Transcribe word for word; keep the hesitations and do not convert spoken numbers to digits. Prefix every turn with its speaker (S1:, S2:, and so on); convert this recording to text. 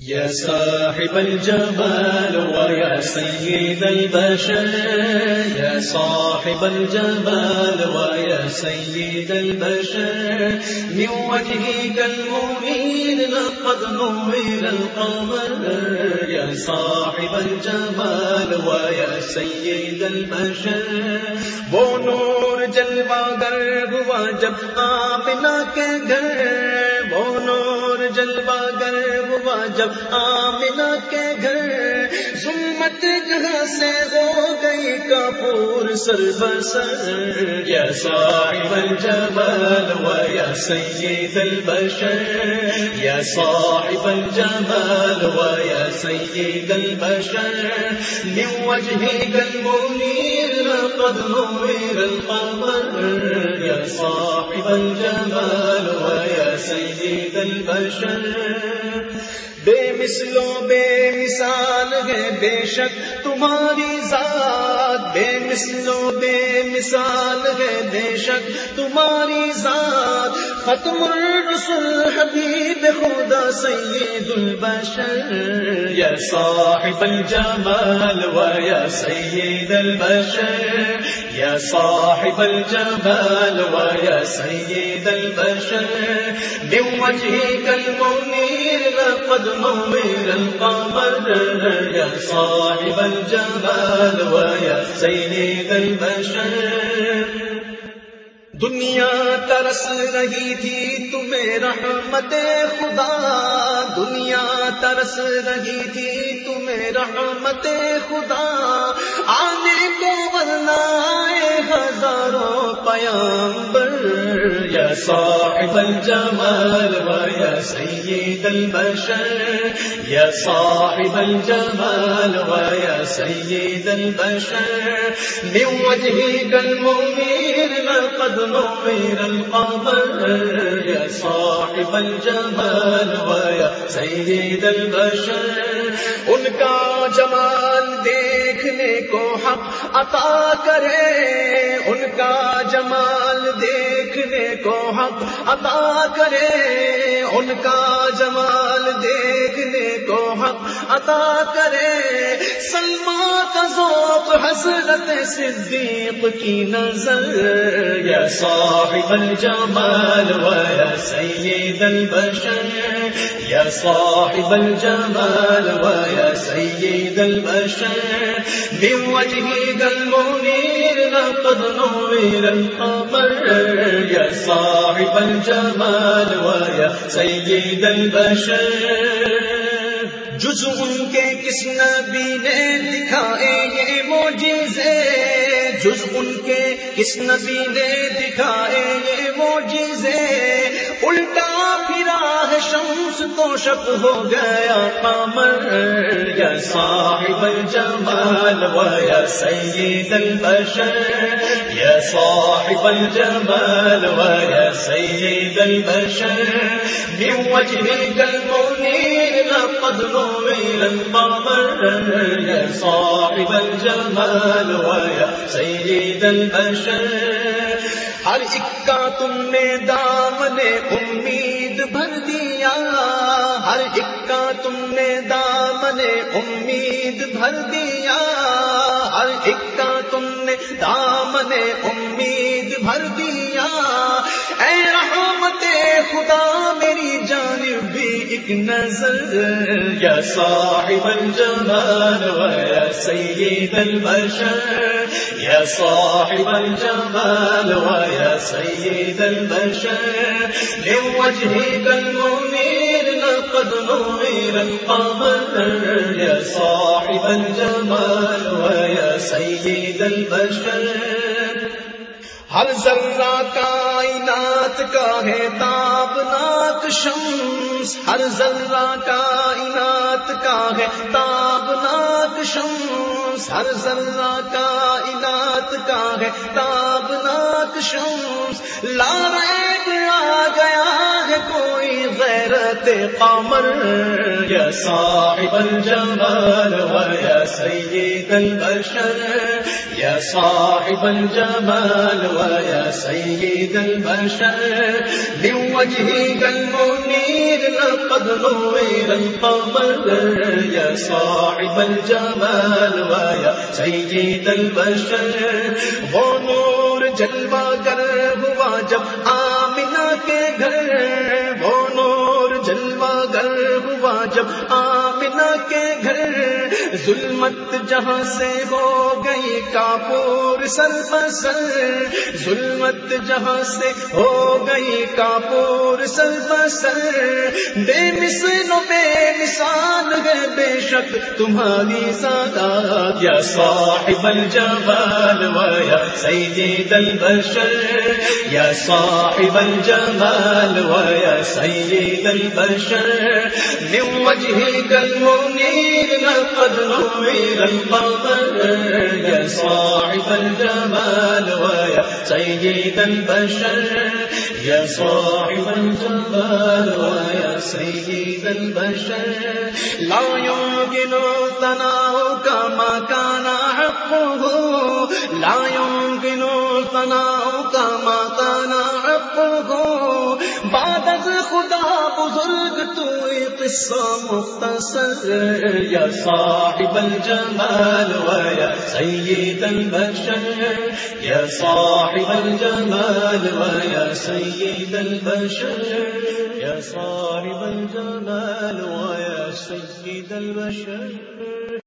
S1: يا صاحب الجمال ويا سيد البشر، يا صاحب الجمال ويا سيد البشر، من وجهك المنير لقد نور القمر. يا صاحب الجمال ويا سيد البشر، وہ نور جلوہ گر ہوا جب آمنہ کے گھر، وہ نور جلوہ گر ہوا جب آمنہ کے گھر، ظلمت جہاں سے ہو گئی کافور سر بسر. یا صاحب الجمال ویا سید البشر، یا صاحب الجمال ویا سید البشر، من وجهك المنير لقد نور القمر. یا صاحب الجمال ویا سید البشر، بے مثل و بے مثال ہے بے شک تمہاری ذات، بے مثل و بے مثال ہے بے شک تمہاری ذات. ختم الرسل حبیب خدا سید البشر، یا صاحب الجمال ویا سید البشر، یا صاحب الجمال ویا سید البشر، من وجهك المنير لقد نور القمر. یا صاحب الجمال ویا سید البشر، دنیا ترس رہی تھی تمہیں رحمت خدا، دنیا ترس رہی تھی تمہیں رحمت خدا، آنے کو ورنہ آئے ہزاروں پیامبر. یا صاحب الجمال ویا سید البشر، یا صاحب الجمال ویا سید البشر، من وجهك المنير لقد نور القمر. یا صاحب الجمال ویا سید البشر، ان کا جمال دیکھنے کو حق عطا کرے، ان کا جمال دیکھنے کو حق عطا کرے، ان کا جمال دیکھنے کو حق عطا کرے. سلمہ کا ذوق حضرت صدیق کی نظر. یا صاحب الجمال ویا سید البشر، یا صاحب الجمال ویا سید البشر، من وجهك المنير لقد نور القمر. یا صاحب الجمال ویا سید البشر، جز ان کے کس نبی نے دکھائے یہ معجزے، جز ان کے کس نبی نے دکھائے یہ معجزے. الٹا پھرا ہے شمس تو شب ہو گیا قمر. یا صاحب الجمال ویا سید البشر، یا صاحب الجمال ویا سید البشر، من وجهك المنير لقد نور القمر. یا صاحب الجمال ویا سید البشر، ہر ایک کا تم نے دامن امید بھر دیا، ہر ایک کا تم نے دامن امید بھر دیا، ہر ایک کا تم نے دامن امید بھر دیا. اے رحمت خدا میری جانب بھی ایک نظر. یا صاحب الجمال ویا سید البشر، یا صاحب الجمال ویا سید البشر، من وجهك المنير لقد نور القمر. یا صاحب الجمال ویا سید البشر، ہر ذرہ کائنات کا ہے تابناک شمس، ہر ذرہ کائنات کا ہے تابناک شمس، ہر ذرہ کائنات کا ہے تابناک شمس. لا ریب آ گیا ہے کوئی غیرت قمر. یا صاحب الجمال ویا سید البشر، یا صاحب الجمال ویا سید البشر، من وجهك المنير لقد نور القمر يا صاحب الجمال ويا سيد البشر. وہ نور جلوہ گر ہوا جب آمنہ کے گھر، وہ نور جلوہ گر ہوا جب آمنہ کے گھر، ظلمت جہاں سے ہو گئی کافور سر بسر، ظلمت جہاں سے ہو گئی کافور سر بسر. بے مثل و بے مثال ہے بے شک تمہاری ذات یا صاحب الجمال ویا سید البشر، یا صاحب الجمال ویا سید البشر. من وجهك المنير لقد نور القمر يا صاحب الجمال ويا سيد البشر، يا صاحب الجمال ويا سيد البشر. لا يمكن ثناؤك ما كان حقه، لا يمكن ثناؤك ما كان حقه. بعد از خدا بزرگ تو قصہ مختصر، یا صاحب الجمال ویا سید البشر، یا صاحب الجمال ویا سید البشر، یا صاحب الجمال ویا سید البشر.